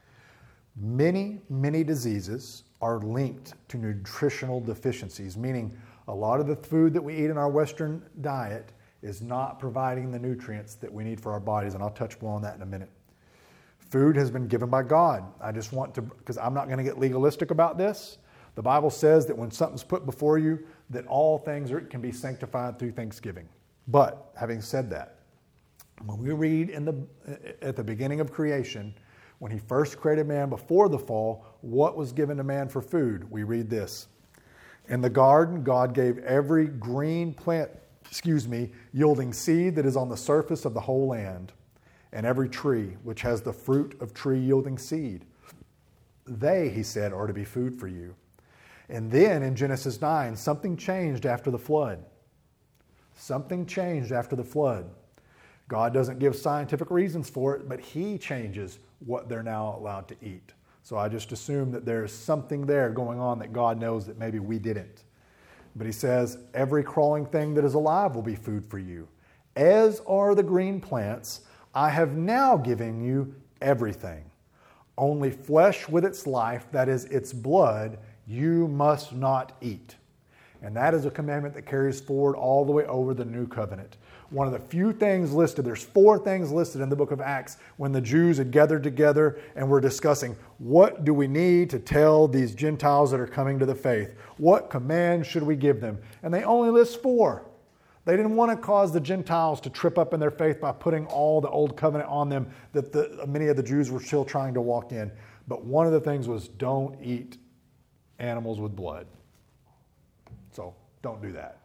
Many, many diseases are linked to nutritional deficiencies, meaning a lot of the food that we eat in our Western diet is not providing the nutrients that we need for our bodies, and I'll touch more on that in a minute. Food has been given by God. I just want to, because I'm not going to get legalistic about this. The Bible says that when something's put before you, that all things can be sanctified through thanksgiving. But having said that, when we read at the beginning of creation, when he first created man before the fall, what was given to man for food? We read this. In the garden, God gave every green plant, yielding seed that is on the surface of the whole land, and every tree which has the fruit of tree yielding seed. They, he said, are to be food for you. And then in Genesis 9, something changed after the flood. Something changed after the flood. God doesn't give scientific reasons for it, but he changes what they're now allowed to eat. So I just assume that there's something there going on that God knows that maybe we didn't. But he says, every crawling thing that is alive will be food for you. As are the green plants, I have now given you everything. Only flesh with its life, that is its blood, you must not eat. And that is a commandment that carries forward all the way over the new covenant. One of the few things listed, there's 4 things listed in the book of Acts when the Jews had gathered together and were discussing, what do we need to tell these Gentiles that are coming to the faith? What command should we give them? And they only list 4. They didn't want to cause the Gentiles to trip up in their faith by putting all the old covenant on them that many of the Jews were still trying to walk in. But one of the things was, don't eat animals with blood. So don't do that.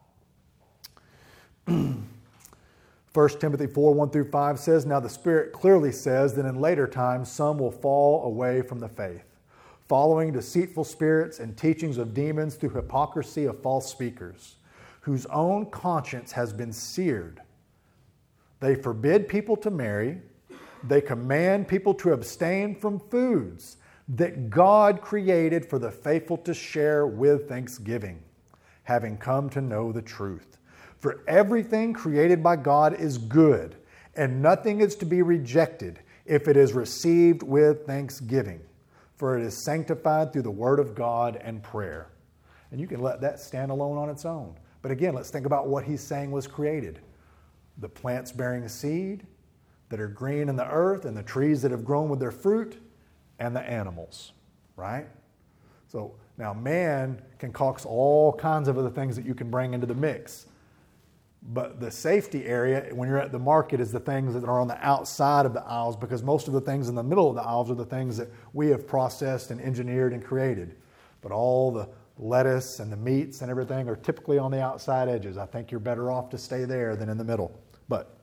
1 Timothy 4, 1 through 5 says, now the Spirit clearly says that in later times some will fall away from the faith, following deceitful spirits and teachings of demons through hypocrisy of false speakers, whose own conscience has been seared. They forbid people to marry. They command people to abstain from foods that God created for the faithful to share with thanksgiving, having come to know the truth. For everything created by God is good, and nothing is to be rejected if it is received with thanksgiving, for it is sanctified through the word of God and prayer. And you can let that stand alone on its own. But again, let's think about what he's saying was created. The plants bearing seed that are green in the earth, and the trees that have grown with their fruit, and the animals, right? So now man concocts all kinds of other things that you can bring into the mix. But the safety area, when you're at the market, is the things that are on the outside of the aisles, because most of the things in the middle of the aisles are the things that we have processed and engineered and created. But all the lettuce and the meats and everything are typically on the outside edges. I think you're better off to stay there than in the middle. But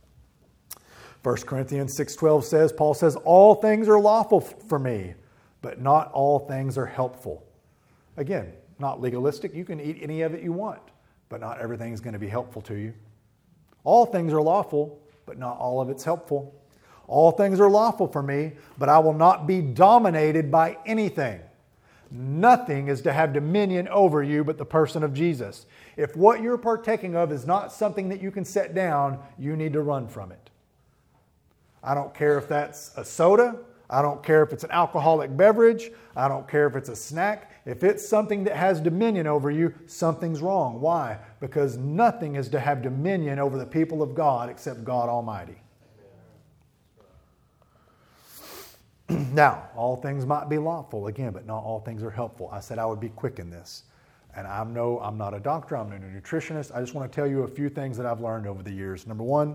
1 Corinthians 6:12 says, Paul says, all things are lawful for me, but not all things are helpful. Again, not legalistic. You can eat any of it you want, but not everything is going to be helpful to you. All things are lawful, but not all of it's helpful. All things are lawful for me, but I will not be dominated by anything. Nothing is to have dominion over you but the person of Jesus. If what you're partaking of is not something that you can set down, you need to run from it. I don't care if that's a soda. I don't care if it's an alcoholic beverage. I don't care if it's a snack. If it's something that has dominion over you, something's wrong. Why? Because nothing is to have dominion over the people of God except God Almighty. Now, all things might be lawful, again, but not all things are helpful. I said I would be quick in this. And I'm not a doctor, I'm not a nutritionist. I just want to tell you a few things that I've learned over the years. Number one,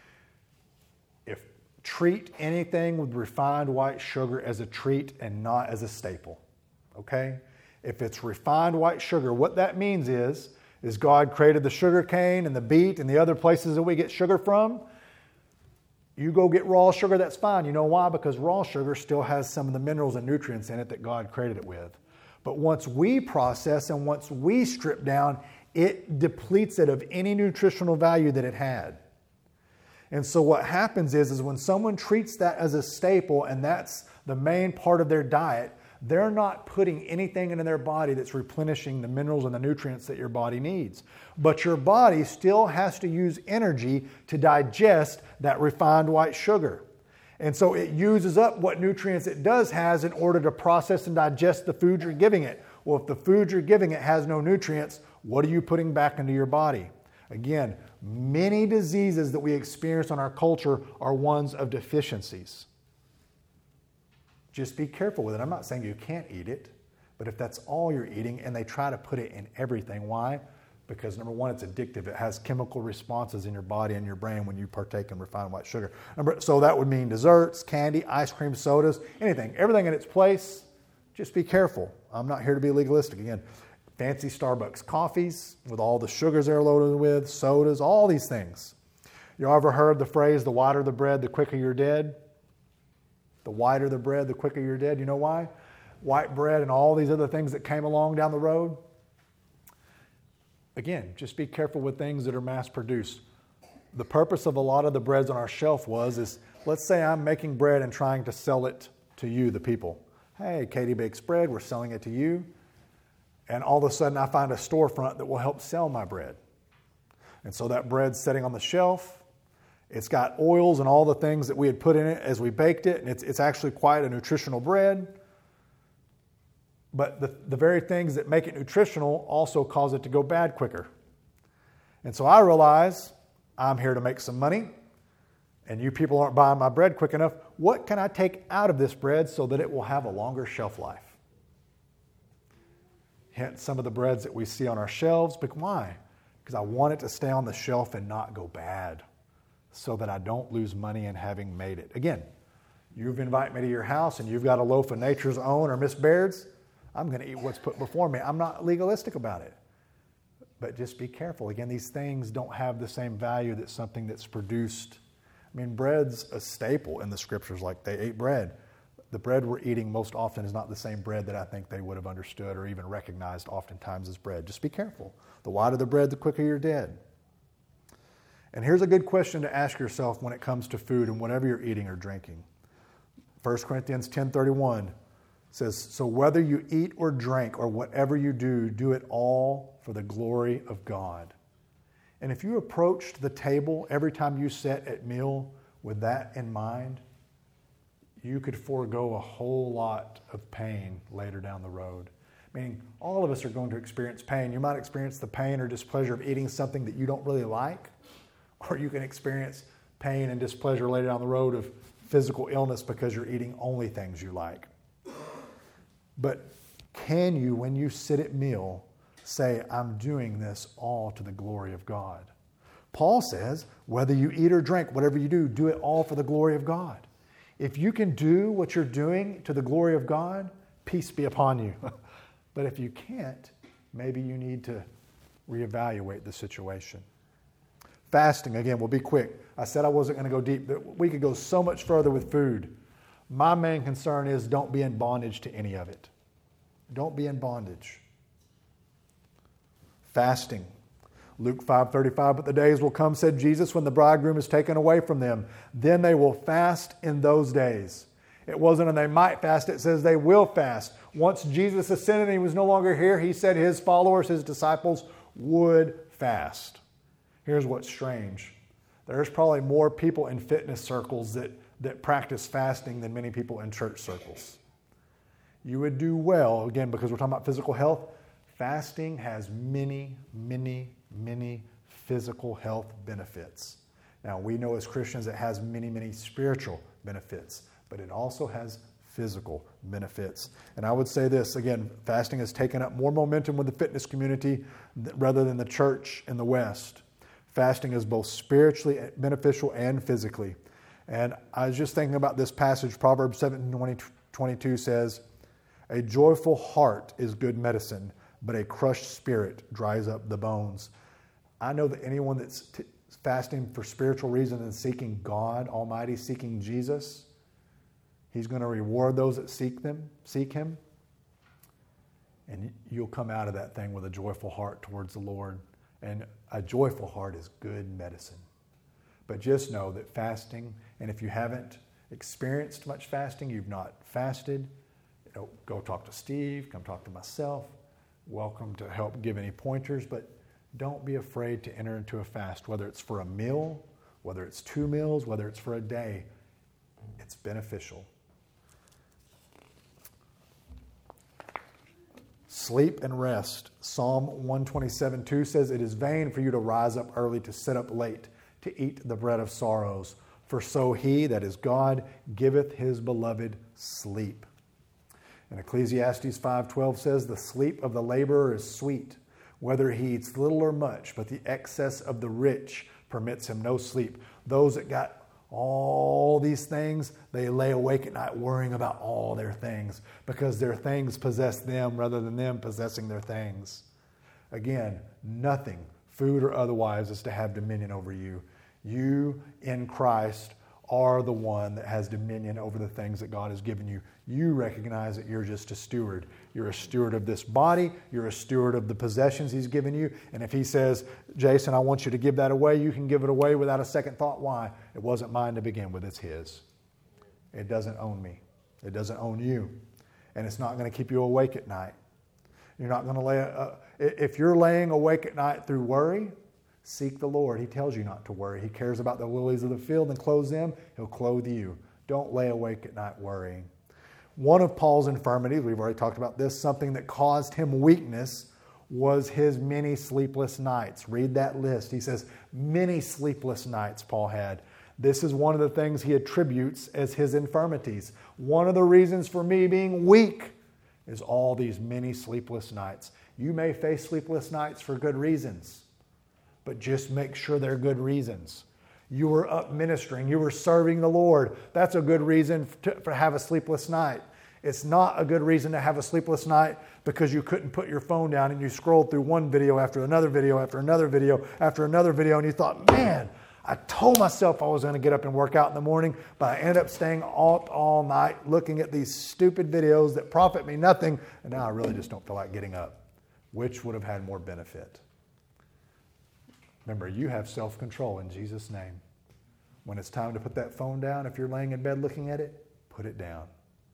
treat anything with refined white sugar as a treat and not as a staple. Okay? If it's refined white sugar, what that means is God created the sugar cane and the beet and the other places that we get sugar from. You go get raw sugar, that's fine. You know why? Because raw sugar still has some of the minerals and nutrients in it that God created it with. But once we process and once we strip down, it depletes it of any nutritional value that it had. And so what happens is when someone treats that as a staple and that's the main part of their diet, they're not putting anything into their body that's replenishing the minerals and the nutrients that your body needs. But your body still has to use energy to digest that refined white sugar. And so it uses up what nutrients it does has in order to process and digest the food you're giving it. Well, if the food you're giving it has no nutrients, what are you putting back into your body? Again, many diseases that we experience in our culture are ones of deficiencies. Just be careful with it. I'm not saying you can't eat it, but if that's all you're eating, and they try to put it in everything, why? Because number one, it's addictive. It has chemical responses in your body and your brain when you partake in refined white sugar. So that would mean desserts, candy, ice cream, sodas, anything. Everything in its place. Just be careful. I'm not here to be legalistic. Again, fancy Starbucks coffees with all the sugars they're loaded with, sodas, all these things. You ever heard the phrase, the whiter the bread, the quicker you're dead? The whiter the bread, the quicker you're dead. You know why? White bread and all these other things that came along down the road. Again, just be careful with things that are mass-produced. The purpose of a lot of the breads on our shelf is let's say I'm making bread and trying to sell it to you, the people. Hey, Katie Bakes Bread, we're selling it to you. And all of a sudden I find a storefront that will help sell my bread. And so that bread's sitting on the shelf. It's got oils and all the things that we had put in it as we baked it. And it's actually quite a nutritional bread. But the very things that make it nutritional also cause it to go bad quicker. And so I realize I'm here to make some money, and you people aren't buying my bread quick enough. What can I take out of this bread so that it will have a longer shelf life? Hence some of the breads that we see on our shelves. But why? Because I want it to stay on the shelf and not go bad so that I don't lose money in having made it. Again, you've invited me to your house and you've got a loaf of Nature's Own or Miss Baird's. I'm going to eat what's put before me. I'm not legalistic about it. But just be careful. Again, these things don't have the same value that something that's produced. I mean, bread's a staple in the scriptures, like they ate bread. The bread we're eating most often is not the same bread that I think they would have understood or even recognized oftentimes as bread. Just be careful. The whiter the bread, the quicker you're dead. And here's a good question to ask yourself when it comes to food and whatever you're eating or drinking. 1 Corinthians 10:31 says, so whether you eat or drink or whatever you do, do it all for the glory of God. And if you approached the table every time you sat at meal with that in mind, you could forego a whole lot of pain later down the road. Meaning all of us are going to experience pain. You might experience the pain or displeasure of eating something that you don't really like, or you can experience pain and displeasure later down the road of physical illness because you're eating only things you like. But can you, when you sit at meal, say, I'm doing this all to the glory of God? Paul says, whether you eat or drink, whatever you do, do it all for the glory of God. If you can do what you're doing to the glory of God, peace be upon you. But if you can't, maybe you need to reevaluate the situation. Fasting, again, we'll be quick. I said I wasn't going to go deep, but we could go so much further with food. My main concern is don't be in bondage to any of it. Don't be in bondage. Fasting. Luke 5:35, but the days will come, said Jesus, when the bridegroom is taken away from them. Then they will fast in those days. It wasn't and they might fast, it says they will fast. Once Jesus ascended and he was no longer here, he said his followers, his disciples, would fast. Here's what's strange. There's probably more people in fitness circles that practice fasting than many people in church circles. You would do well, again, because we're talking about physical health. Fasting has many, many, many physical health benefits. Now, we know as Christians it has many, many spiritual benefits, but it also has physical benefits. And I would say this, again, fasting has taken up more momentum with the fitness community rather than the church in the West. Fasting is both spiritually beneficial and physically. And I was just thinking about this passage, Proverbs 17:22 says, a joyful heart is good medicine, but a crushed spirit dries up the bones. I know that anyone that's fasting for spiritual reasons and seeking God Almighty, seeking Jesus, he's going to reward those that seek him. And you'll come out of that thing with a joyful heart towards the Lord. And a joyful heart is good medicine. But just know that fasting, and if you haven't experienced much fasting, you've not fasted, go talk to Steve, come talk to myself. Welcome to help give any pointers, but don't be afraid to enter into a fast, whether it's for a meal, whether it's 2 meals, whether it's for a day. It's beneficial. Sleep and rest. Psalm 127:2 says, "It is vain for you to rise up early, to sit up late, to eat the bread of sorrows. For so he," that is God, "giveth his beloved sleep." And Ecclesiastes 5:12 says, "The sleep of the laborer is sweet, whether he eats little or much, but the excess of the rich permits him no sleep." Those that got all these things, they lay awake at night worrying about all their things because their things possess them rather than them possessing their things. Again, nothing, food or otherwise, is to have dominion over you. You in Christ are the one that has dominion over the things that God has given you. You recognize that you're just a steward. You're a steward of this body. You're a steward of the possessions He's given you. And if He says, "Jason, I want you to give that away," you can give it away without a second thought. Why? It wasn't mine to begin with. It's His. It doesn't own me. It doesn't own you. And it's not going to keep you awake at night. You're not going to if you're laying awake at night through worry, seek the Lord. He tells you not to worry. He cares about the lilies of the field and clothes them. He'll clothe you. Don't lay awake at night worrying. One of Paul's infirmities, we've already talked about this, something that caused him weakness was his many sleepless nights. Read that list. He says, many sleepless nights Paul had. This is one of the things he attributes as his infirmities. One of the reasons for me being weak is all these many sleepless nights. You may face sleepless nights for good reasons, but just make sure they're good reasons. You were up ministering. You were serving the Lord. That's a good reason to have a sleepless night. It's not a good reason to have a sleepless night because you couldn't put your phone down and you scrolled through one video after another video after another video after another video and you thought, man, I told myself I was going to get up and work out in the morning, but I ended up staying up all night looking at these stupid videos that profit me nothing, and now I really just don't feel like getting up. Which would have had more benefit? Remember, you have self-control in Jesus' name. When it's time to put that phone down, if you're laying in bed looking at it, put it down.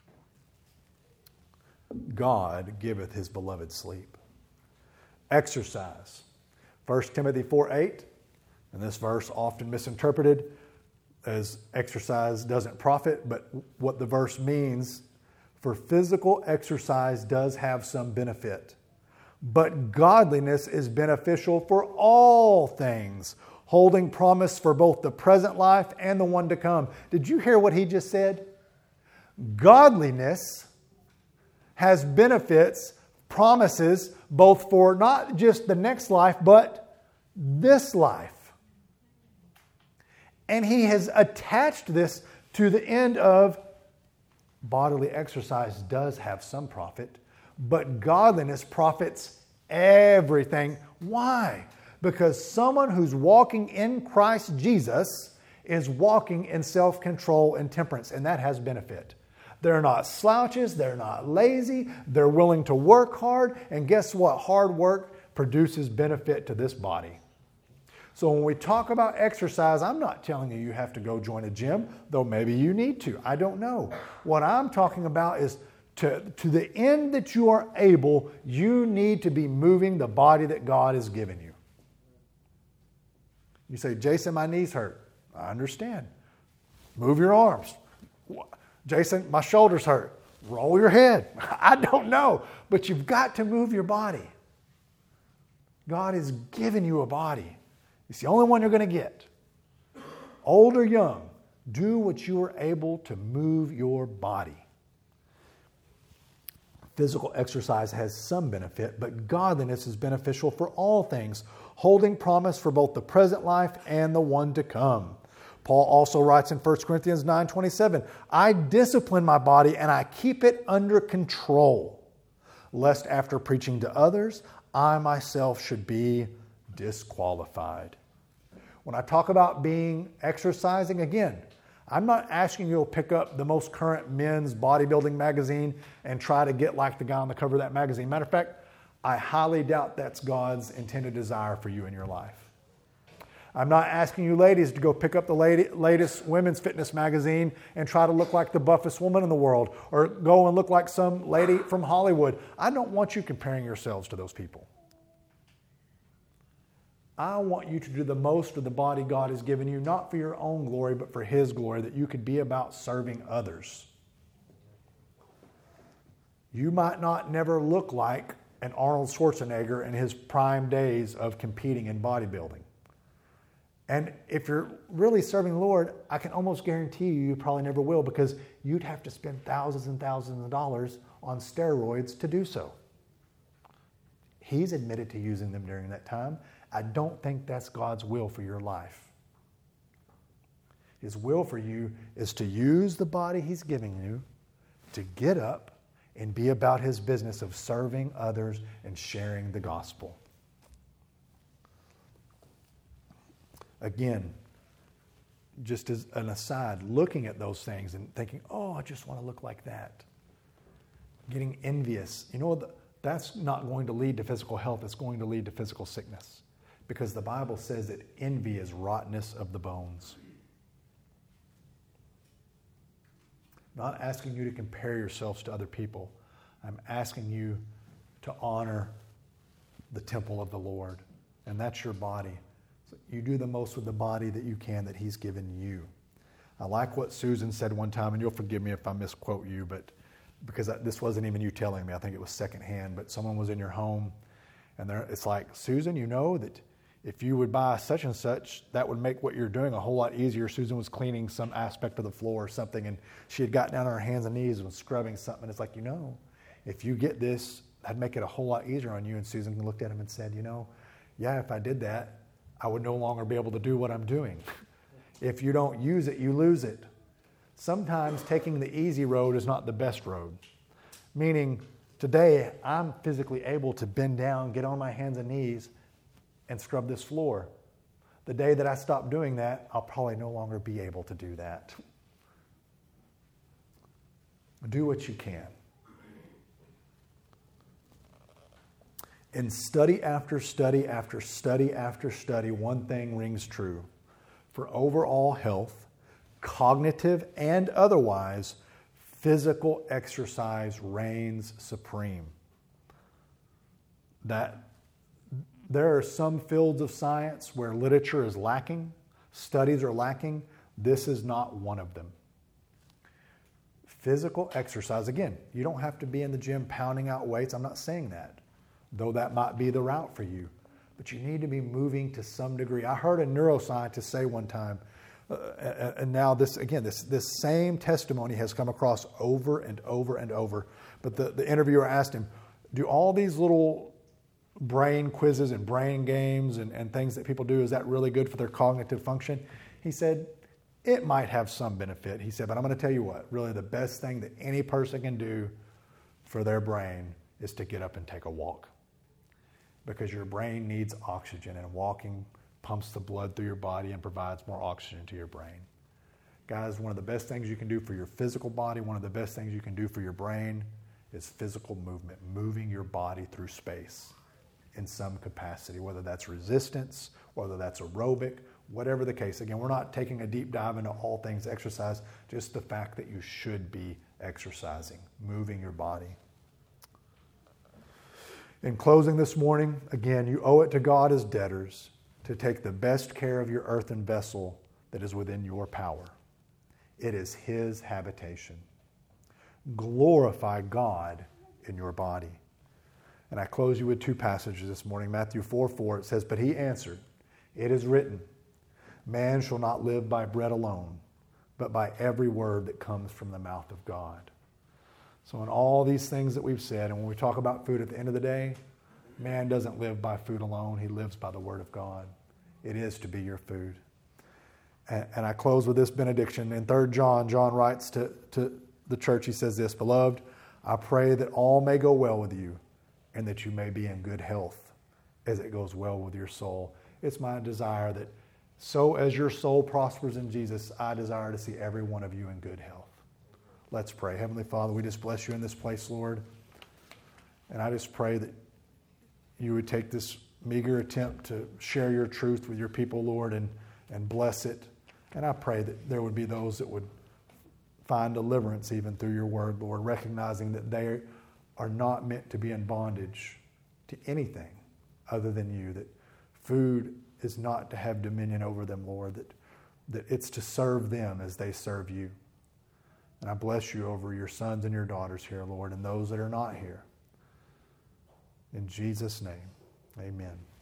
God giveth His beloved sleep. Exercise. 1 Timothy 4:8, and this verse often misinterpreted as exercise doesn't profit, but what the verse means, for physical exercise does have some benefit, but godliness is beneficial for all things, holding promise for both the present life and the one to come. Did you hear what he just said? Godliness has benefits, promises, both for not just the next life, but this life. And he has attached this to the end of bodily exercise does have some profit, but godliness profits everything. Why? Because someone who's walking in Christ Jesus is walking in self-control and temperance, and that has benefit. They're not slouches, they're not lazy, they're willing to work hard, and guess what? Hard work produces benefit to this body. So when we talk about exercise, I'm not telling you have to go join a gym, though maybe you need to. I don't know. What I'm talking about is to the end that you are able, you need to be moving the body that God has given you. You say, Jason, my knees hurt. I understand. Move your arms. Jason, my shoulders hurt. Roll your head. I don't know. But you've got to move your body. God has given you a body. It's the only one you're going to get. Old or young, do what you are able to move your body. Physical exercise has some benefit, but godliness is beneficial for all things, holding promise for both the present life and the one to come. Paul also writes in 1 Corinthians 9:27, I discipline my body and I keep it under control, lest after preaching to others, I myself should be disqualified. When I talk about exercising, again, I'm not asking you to pick up the most current men's bodybuilding magazine and try to get like the guy on the cover of that magazine. Matter of fact, I highly doubt that's God's intended desire for you in your life. I'm not asking you ladies to go pick up the latest women's fitness magazine and try to look like the buffest woman in the world or go and look like some lady from Hollywood. I don't want you comparing yourselves to those people. I want you to do the most of the body God has given you, not for your own glory, but for His glory, that you could be about serving others. You might not never look like an Arnold Schwarzenegger in his prime days of competing in bodybuilding. And if you're really serving the Lord, I can almost guarantee you probably never will, because you'd have to spend thousands and thousands of dollars on steroids to do so. He's admitted to using them during that time. I don't think that's God's will for your life. His will for you is to use the body He's giving you to get up and be about His business of serving others and sharing the gospel. Again, just as an aside, looking at those things and thinking, oh, I just want to look like that. Getting envious. You know, that's not going to lead to physical health. It's going to lead to physical sickness. Because the Bible says that envy is rottenness of the bones. Not asking you to compare yourselves to other people. I'm asking you to honor the temple of the Lord. And that's your body. So you do the most with the body that you can that He's given you. I like what Susan said one time, and you'll forgive me if I misquote you, but because this wasn't even you telling me, I think it was secondhand, but someone was in your home, and it's like, Susan, you know that if you would buy such and such, that would make what you're doing a whole lot easier. Susan was cleaning some aspect of the floor or something, and she had gotten down on her hands and knees and was scrubbing something. And it's like, you know, if you get this, that'd make it a whole lot easier on you. And Susan looked at him and said, you know, yeah, if I did that, I would no longer be able to do what I'm doing. If you don't use it, you lose it. Sometimes taking the easy road is not the best road. Meaning, today, I'm physically able to bend down, get on my hands and knees, and scrub this floor. The day that I stop doing that, I'll probably no longer be able to do that. Do what you can. In study after study after study after study, one thing rings true. For overall health, cognitive and otherwise, physical exercise reigns supreme. That there are some fields of science where literature is lacking, studies are lacking. This is not one of them. Physical exercise, again, you don't have to be in the gym pounding out weights. I'm not saying that, though that might be the route for you. But you need to be moving to some degree. I heard a neuroscientist say one time, and now this same testimony has come across over and over and over. But the interviewer asked him, do all these little brain quizzes and brain games and things that people do, is that really good for their cognitive function? He said, it might have some benefit. He said, but I'm going to tell you what, really the best thing that any person can do for their brain is to get up and take a walk. Because your brain needs oxygen, and walking pumps the blood through your body and provides more oxygen to your brain. Guys, one of the best things you can do for your physical body, one of the best things you can do for your brain is physical movement, moving your body through space in some capacity, whether that's resistance, whether that's aerobic, whatever the case. Again, we're not taking a deep dive into all things exercise, just the fact that you should be exercising, moving your body. In closing this morning, again, you owe it to God as debtors to take the best care of your earthen vessel that is within your power. It is His habitation. Glorify God in your body. And I close you with two passages this morning. Matthew 4:4, it says, but He answered, it is written, man shall not live by bread alone, but by every word that comes from the mouth of God. So in all these things that we've said, and when we talk about food at the end of the day, man doesn't live by food alone. He lives by the Word of God. It is to be your food. And I close with this benediction. In 3 John, John writes to the church, he says this, beloved, I pray that all may go well with you and that you may be in good health as it goes well with your soul. It's my desire that so as your soul prospers in Jesus, I desire to see every one of you in good health. Let's pray. Heavenly Father, we just bless you in this place, Lord. And I just pray that you would take this meager attempt to share your truth with your people, Lord, and bless it. And I pray that there would be those that would find deliverance even through your word, Lord, recognizing that they are not meant to be in bondage to anything other than you, that food is not to have dominion over them, Lord, that it's to serve them as they serve you. And I bless you over your sons and your daughters here, Lord, and those that are not here. In Jesus' name, amen.